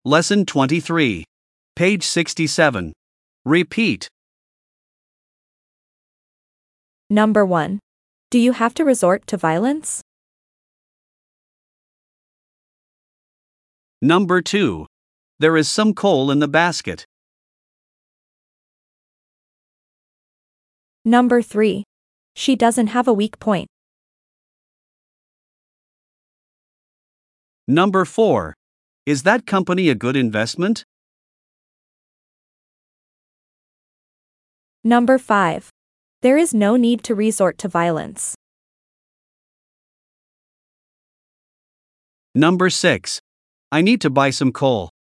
Lesson 23. Page 67. Repeat. Number 1. Do you have to resort to violence? Number 2. There is some coal in the basket. Number 3. She doesn't have a weak point. Number 4. Is that company a good investment? Number 5. There is no need to resort to violence. Number 6. I need to buy some coal.